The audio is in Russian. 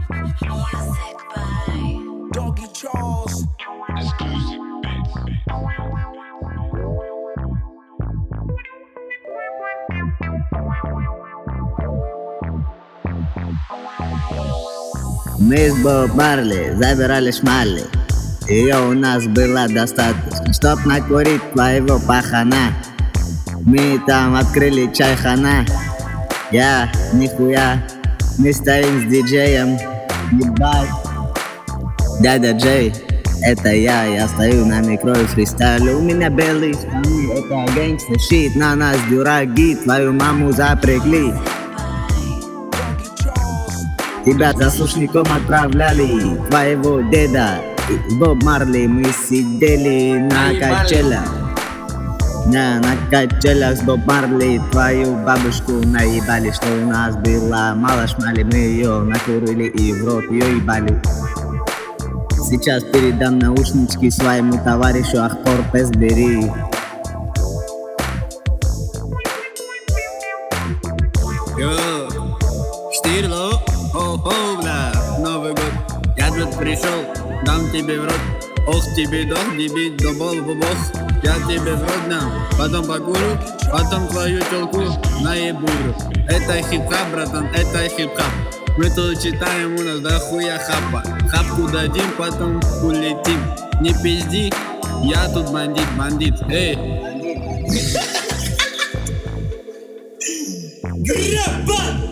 Doggy Charles. Мы с Боб Марли забирали шмали. Ее у нас было достаточно, чтоб накурить твоего пахана. Мы там открыли чайхана. Я, нихуя, мы стоим с диджеем. Ебать, дядя Джей, это я стою на микро и фристайлю. У меня белые штаны, это гэнгстер щит. На нас дюраги, твою маму запрягли. Тебя заслушником отправляли, твоего деда. Боб Марли, мы сидели на качелях. На качелях с Боб Марли твою бабушку наебали, что у нас было мало шмали. Мы ее накурили и в рот ее ебали. Сейчас передам наушнички своему товарищу Ахпор Песбери. Йо, Штирло, о-хо, бля, Новый год. Я тут пришел, дам тебе в рот. Ох, тебе дох, тебе добол в бог. Я тебе в рот дам, потом покурю, потом твою телку наебу. Это хип-хап, братан, это хип-хап. Мы тут читаем, у нас дохуя хапа. Хапку дадим, потом улетим. Не пизди, я тут бандит, эй. Гребан!